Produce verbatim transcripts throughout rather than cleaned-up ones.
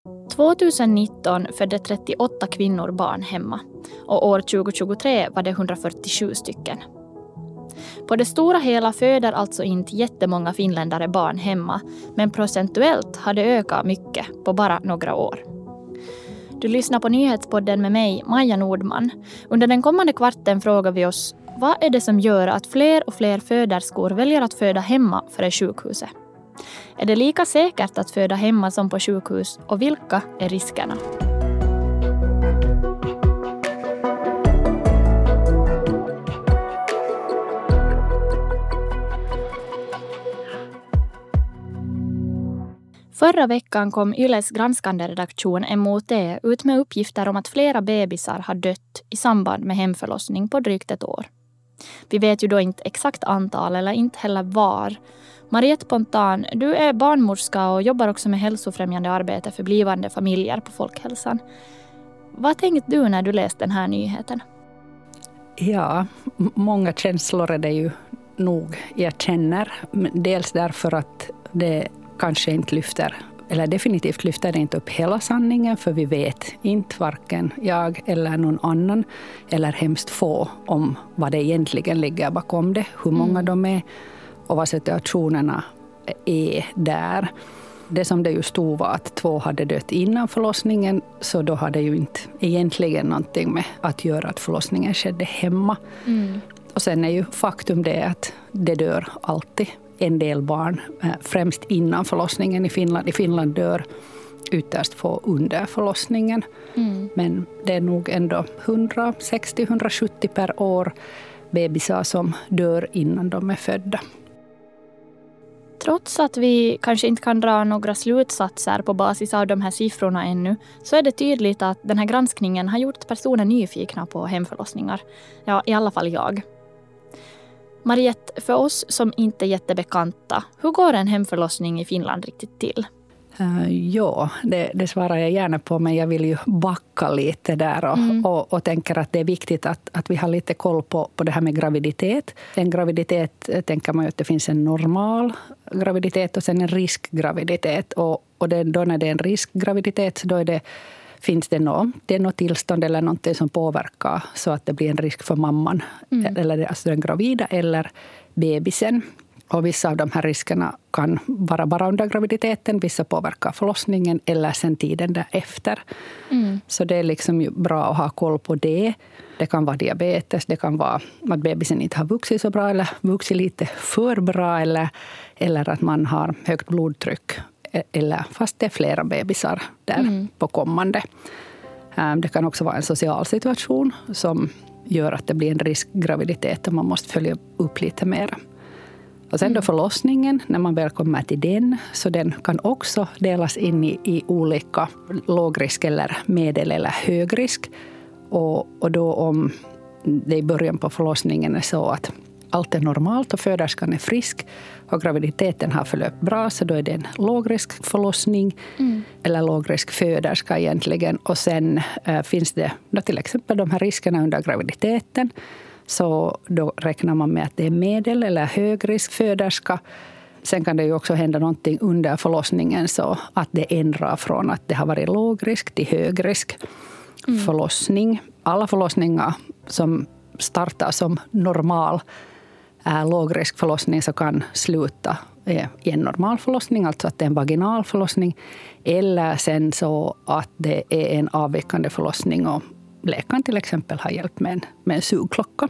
tjugonitton födde trettioåtta kvinnor barn hemma och år tjugohundratjugotre var det etthundrafyrtiosju stycken. På det stora hela föder alltså inte jättemånga finländare barn hemma, men procentuellt har det ökat mycket på bara några år. Du lyssnar på nyhetspodden med mig, Maja Nordman. Under den kommande kvarten frågar vi oss, vad är det som gör att fler och fler föderskor väljer att föda hemma före sjukhuset? Är det lika säkert att föda hemma som på sjukhus, och vilka är riskerna? Förra veckan kom Yles granskande redaktion M O T ut med uppgifter om att flera bebisar har dött i samband med hemförlossning på drygt ett år. Vi vet ju då inte exakt antal eller inte heller var. Mariette Pontan, du är barnmorska och jobbar också med hälsofrämjande arbete för blivande familjer på Folkhälsan. Vad tänkte du när du läste den här nyheten? Ja, många känslor är det ju nog jag känner. Dels därför att det kanske inte lyfter, eller definitivt lyfter det inte upp hela sanningen, för vi vet inte, varken jag eller någon annan, eller hemskt få, om vad det egentligen ligger bakom det, hur många mm. de är och vad situationerna är där. Det som det ju stod var att två hade dött innan förlossningen, så då hade ju inte egentligen någonting med att göra att förlossningen skedde hemma. Mm. Och sen är ju faktum det att det dör alltid en del barn, främst innan förlossningen i Finland. I Finland dör ytterst få under förlossningen. Mm. Men det är nog ändå hundrasextio till hundrasjuttio per år bebisar som dör innan de är födda. Trots att vi kanske inte kan dra några slutsatser på basis av de här siffrorna ännu, så är det tydligt att den här granskningen har gjort personer nyfikna på hemförlossningar. Ja, i alla fall jag. Mariette, för oss som inte är jättebekanta, hur går en hemförlossning i Finland riktigt till? Uh, ja, det, det svarar jag gärna på, men jag vill ju backa lite där och, mm. och, och tänker att det är viktigt att, att vi har lite koll på, på det här med graviditet. En graviditet tänker man ju att det finns en normal graviditet och sen en riskgraviditet. Och, och det, då när det är en riskgraviditet, då är det, finns det något, det är något tillstånd eller något som påverkar så att det blir en risk för mamman, mm. eller alltså den gravida eller bebisen. Och vissa av de här riskerna kan vara bara under graviditeten, vissa påverkar förlossningen eller sen tiden därefter. Mm. Så det är liksom bra att ha koll på det. Det kan vara diabetes, det kan vara att bebisen inte har vuxit så bra eller vuxit lite för bra, eller, eller att man har högt blodtryck, eller fast det är flera bebisar där mm. på kommande. Det kan också vara en social situation som gör att det blir en riskgraviditet och man måste följa upp lite mer. Och sen då förlossningen, när man väl kommer till den, så den kan också delas in i, i olika lågrisk eller medel- eller högrisk. Och, och då om det i början på förlossningen är så att allt är normalt och föderskan är frisk och graviditeten har förlöpt bra, så då är det en lågrisk förlossning mm. eller lågrisk föderska egentligen. Och sen äh, finns det då till exempel de här riskerna under graviditeten. Så då räknar man med att det är medel- eller högrisk föderska. Sen kan det ju också hända någonting under förlossningen så att det ändrar från att det har varit lågrisk till högrisk mm. förlossning. Alla förlossningar som startar som normal äh, lågrisk förlossning så kan sluta äh, i en normal förlossning, alltså att det är en vaginal förlossning. Eller sen så att det är en avvikande förlossning och läkaren till exempel har hjälpt med en, med en sugklocka.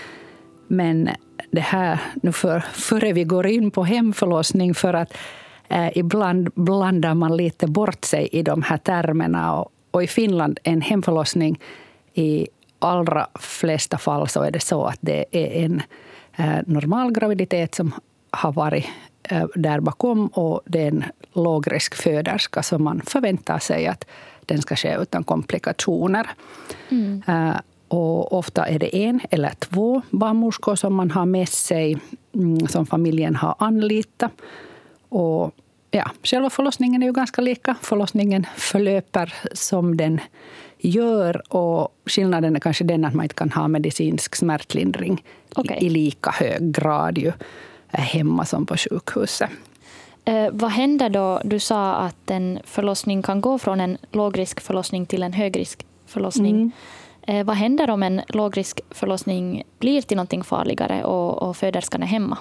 Men det här, nu för, före vi går in på hemförlossning, för att eh, ibland blandar man lite bort sig i de här termerna. Och, och i Finland, en hemförlossning i allra flesta fall så är det så att det är en eh, normal graviditet som har varit eh, där bakom, och det är en lågrisk föderska som man förväntar sig att den ska ske utan komplikationer. Mm. Uh, och ofta är det en eller två barnmorskor som man har med sig, mm, som familjen har anlitat. Och ja, själva förlossningen är ju ganska lika. Förlossningen förlöper som den gör, och skillnaden är kanske den att man inte kan ha medicinsk smärtlindring okay. i, i lika hög grad ju hemma som på sjukhuset. Eh, vad händer då? Du sa att en förlossning kan gå från en lågrisk förlossning till en högrisk förlossning. Mm. Eh, vad händer om en lågrisk förlossning blir till någonting farligare och, och föderskan är hemma?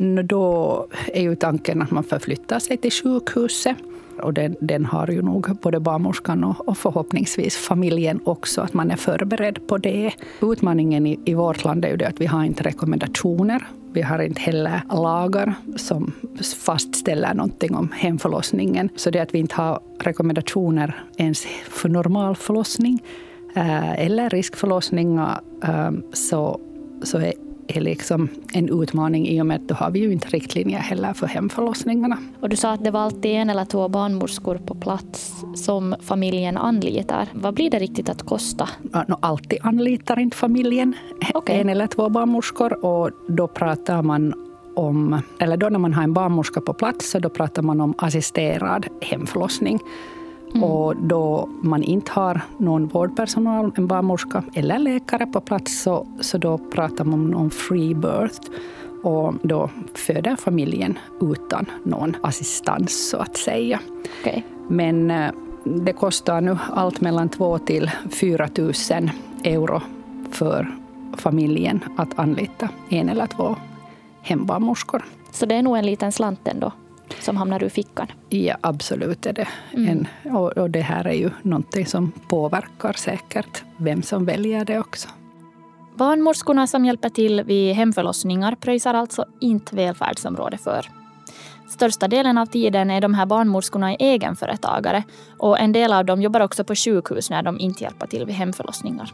Då är ju tanken att man förflyttar sig till sjukhuset. Och den, den har ju nog både barnmorskan och, och förhoppningsvis familjen också, att man är förberedd på det. Utmaningen i, i vårt land är ju det att vi har inte rekommendationer. Vi har inte heller lagar som fastställer någonting om hemförlossningen. Så det att vi inte har rekommendationer ens för normal förlossning eh, eller riskförlossningar eh, så, så är är liksom en utmaning i och med att då har vi ju inte riktlinjer heller för hemförlossningarna. Och du sa att det var alltid en eller två barnmorskor på plats som familjen anlitar. Vad blir det riktigt att kosta? Ja, no, alltid anlitar inte familjen okay. en eller två barnmorskor, och då pratar man om, eller då när man har en barnmorska på plats så då pratar man om assisterad hemförlossning. Mm. Och då man inte har någon vårdpersonal, en barnmorska eller läkare på plats så, så då pratar man om free birth. Och då föder familjen utan någon assistans så att säga. Okay. Men det kostar nu allt mellan två till fyra tusen euro för familjen att anlita en eller två hembarnmorskor. Så det är nog en liten slant ändå som hamnar ur fickan? Ja, absolut är det. Mm. En, och, och det här är ju någonting som påverkar säkert vem som väljer det också. Barnmorskorna som hjälper till vid hemförlossningar pröjsar alltså inte välfärdsområde för. Största delen av tiden är de här barnmorskorna egenföretagare och en del av dem jobbar också på sjukhus när de inte hjälper till vid hemförlossningar.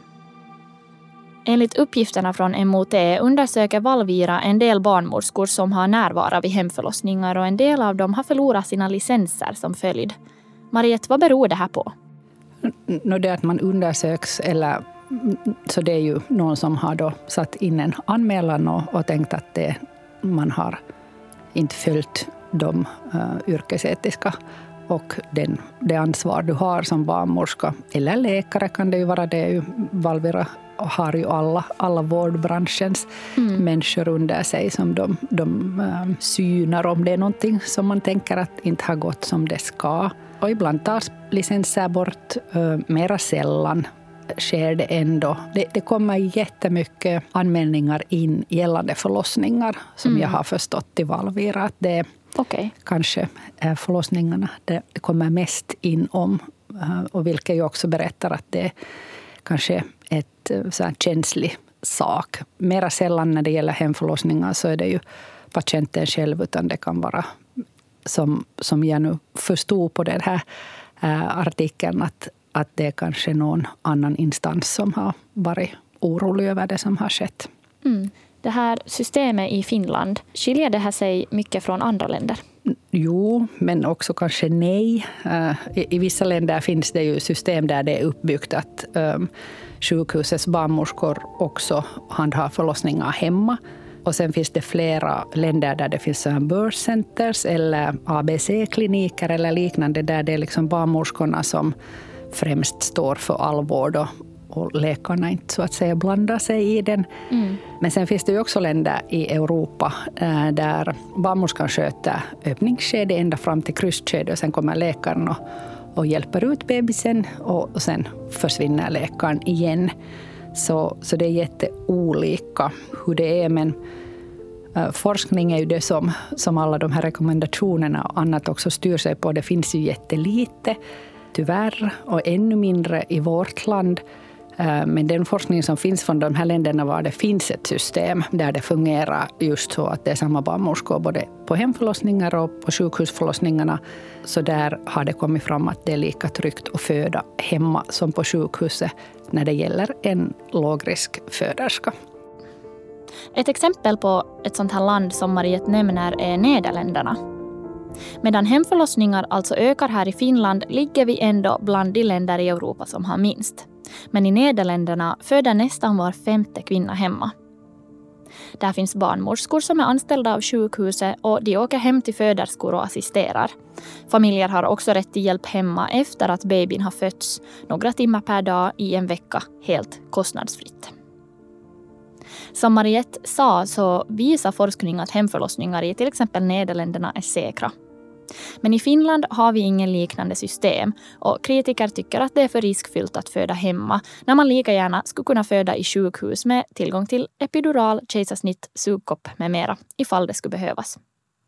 Enligt uppgifterna från M O T undersöker Valvira en del barnmorskor som har närvaro vid hemförlossningar och en del av dem har förlorat sina licenser som följd. Mariette, vad beror det här på? No, det att man undersöks, eller så det är ju någon som har då satt in en anmälan och, och tänkt att det, man har inte följt de uh, yrkesetiska och den, det ansvar du har som barnmorska. Eller läkare kan det ju vara, det är ju Valvira och har ju alla, alla vårdbranschens mm. människor under sig som de, de uh, synar om det är någonting som man tänker att inte har gått som det ska. Och ibland tas licenser bort, uh, mera sällan sker det ändå. Det, det kommer jättemycket anmälningar in gällande förlossningar som mm. jag har förstått i Valvira att det okay. kanske är förlossningarna det, det kommer mest in om, uh, och vilket ju också berättar att det kanske ett så här känslig sak. Mera sällan när det gäller hemförlossningar så är det ju patienten själv, utan det kan vara som, som jag nu förstod på den här äh, artikeln att, att det är kanske någon annan instans som har varit orolig över det som har skett. Mm. Det här systemet i Finland, skiljer det här sig mycket från andra länder? Jo, men också kanske nej. I, i vissa länder finns det ju system där det är uppbyggt att um, sjukhusets barnmorskor också handhar förlossningar hemma. Och sen finns det flera länder där det finns birth centers eller A B C-kliniker eller liknande där det är liksom barnmorskorna som främst står för all vård och och läkarna inte så att säga blandar sig i den. Mm. Men sen finns det ju också länder i Europa där barnmorskan sköter öppningsskede ända fram till krysskede och sen kommer läkaren och, och hjälper ut bebisen och, och sen försvinner läkaren igen. Så, så det är jätteolika hur det är, men uh, forskning är ju det som, som alla de här rekommendationerna och annat också styr sig på. Det finns ju jättelite tyvärr och ännu mindre i vårt land. Men den forskning som finns från de här länderna var det finns ett system där det fungerar just så att det är samma barnmorskor både på hemförlossningar och på sjukhusförlossningarna. Så där har det kommit fram att det är lika tryggt att föda hemma som på sjukhuset när det gäller en lågrisk föderska. Ett exempel på ett sånt här land som Mariette nämner är Nederländerna. Medan hemförlossningar alltså ökar här i Finland ligger vi ändå bland de länder i Europa som har minst. Men i Nederländerna föder nästan var femte kvinna hemma. Där finns barnmorskor som är anställda av sjukhuset och de åker hem till föderskor och assisterar. Familjer har också rätt till hjälp hemma efter att babyn har fötts, några timmar per dag i en vecka, helt kostnadsfritt. Som Mariette sa så visar forskning att hemförlossningar i till exempel Nederländerna är säkra. Men i Finland har vi ingen liknande system och kritiker tycker att det är för riskfyllt att föda hemma när man lika gärna skulle kunna föda i sjukhus med tillgång till epidural, kejsarsnitt, sugkopp med mera ifall det skulle behövas.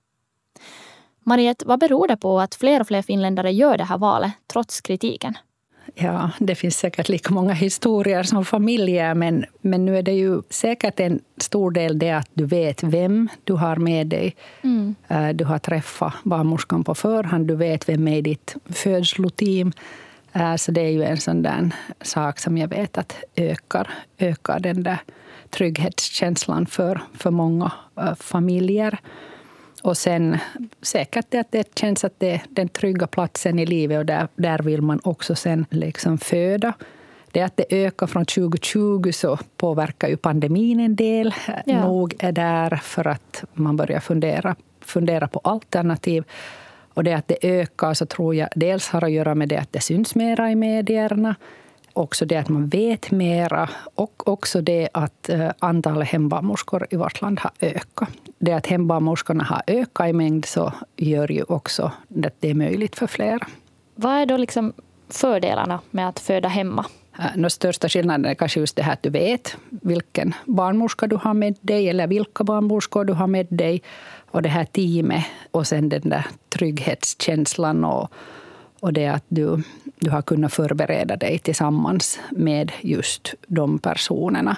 Mariette, vad beror det på att fler och fler finländare gör det här valet trots kritiken? Ja, det finns säkert lika många historier som familjer, men, men nu är det ju säkert en stor del det att du vet vem du har med dig. Mm. Du har träffat barnmorskan på förhand, du vet vem är i ditt födsloteam. Så det är ju en sån där sak som jag vet att ökar, ökar den där trygghetskänslan för, för många familjer. Och sen säkert det att det känns att det är den trygga platsen i livet och där, där vill man också sen liksom föda. Det att det ökar från tjugo tjugo så påverkar ju pandemin en del. Ja. Nog är där för att man börjar fundera, fundera på alternativ. Och det att det ökar så tror jag dels har att göra med det att det syns mera i medierna. Också det att man vet mera och också det att antalet hembarnmorskor i vårt land har ökat. Det att hembarnmorskorna har ökat i mängd så gör ju också att det är möjligt för fler. Vad är då liksom fördelarna med att föda hemma? Den största skillnaden är kanske just det här att du vet vilken barnmorska du har med dig eller vilka barnmorskor du har med dig. Och det här teamet och sen den där trygghetskänslan och Och det att du, du har kunnat förbereda dig tillsammans med just de personerna.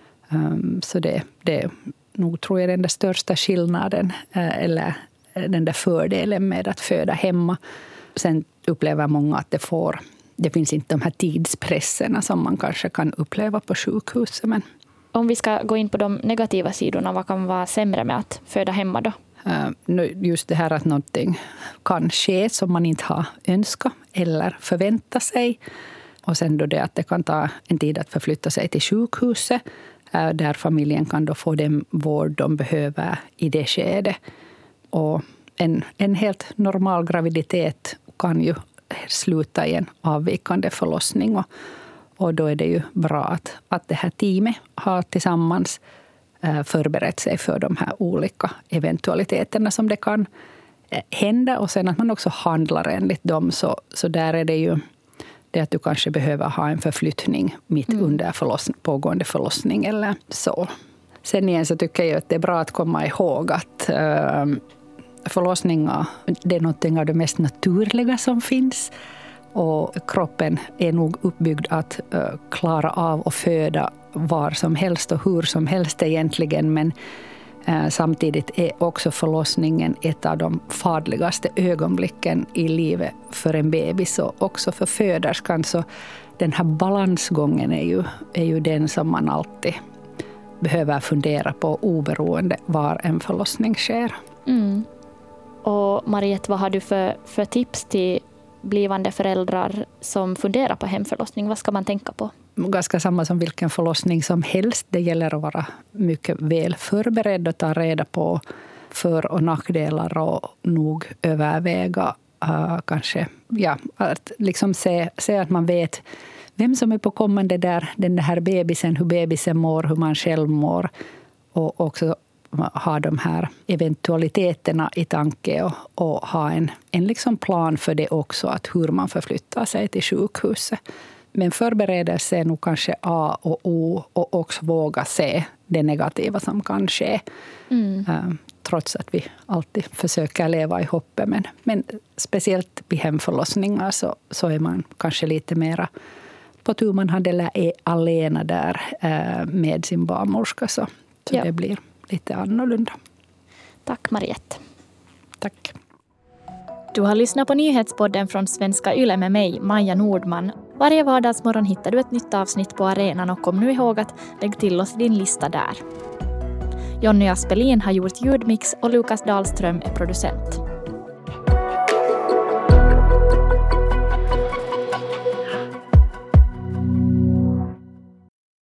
Um, så det, det nog tror jag den där största skillnaden uh, eller den där fördelen med att föda hemma. Sen upplever många att det får, det finns inte de här tidspresserna som man kanske kan uppleva på sjukhuset. Men om vi ska gå in på de negativa sidorna, vad kan vara sämre med att föda hemma då? Just det här att någonting kan ske som man inte har önskat eller förväntat sig. Och sen då det att det kan ta en tid att förflytta sig till sjukhuset. Där familjen kan då få den vård de behöver i det skedet. Och en, en helt normal graviditet kan ju sluta i en avvikande förlossning. Och, och då är det ju bra att, att det här teamet har tillsammans förberett sig för de här olika eventualiteterna som det kan hända. Och sen att man också handlar enligt dem. Så, så där är det ju det att du kanske behöver ha en förflyttning mitt mm. under förlossning, pågående förlossning eller så. Sen igen så tycker jag att det är bra att komma ihåg att äh, förlossningar, det är något av det mest naturliga som finns. Och kroppen är nog uppbyggd att äh, klara av och föda var som helst och hur som helst egentligen. Men äh, samtidigt är också förlossningen ett av de farligaste ögonblicken i livet för en bebis och också för föderskan. Så den här balansgången är ju, är ju den som man alltid behöver fundera på oberoende var en förlossning sker. Mm. Och Mariette, vad har du för, för tips till blivande föräldrar som funderar på hemförlossning? Vad ska man tänka på? Ganska samma som vilken förlossning som helst. Det gäller att vara mycket väl förberedd och ta reda på för- och nackdelar och nog överväga uh, kanske, ja, att liksom se, se att man vet vem som är på kommande där, den här bebisen, hur bebisen mår, hur man själv mår och också ha de här eventualiteterna i tanke och, och ha en, en liksom plan för det också, att hur man förflyttar sig till sjukhuset. Men förberedelse är nog kanske A och O och också våga se det negativa som kan ske. Mm. Uh, trots att vi alltid försöker leva i hoppet. Men, men speciellt vid hemförlossningar så, så är man kanske lite mera på tur man hade eller är alena där uh, med sin barnmorska. Så, så ja. Det blir lite annorlunda. Tack Mariette. Tack. Du har lyssnat på nyhetspodden från Svenska Yle med mig, Maja Nordman. Varje vardagsmorgon hittar du ett nytt avsnitt på arenan och kom nu ihåg att lägg till oss din lista där. Jonny Aspelin har gjort ljudmix och Lukas Dahlström är producent.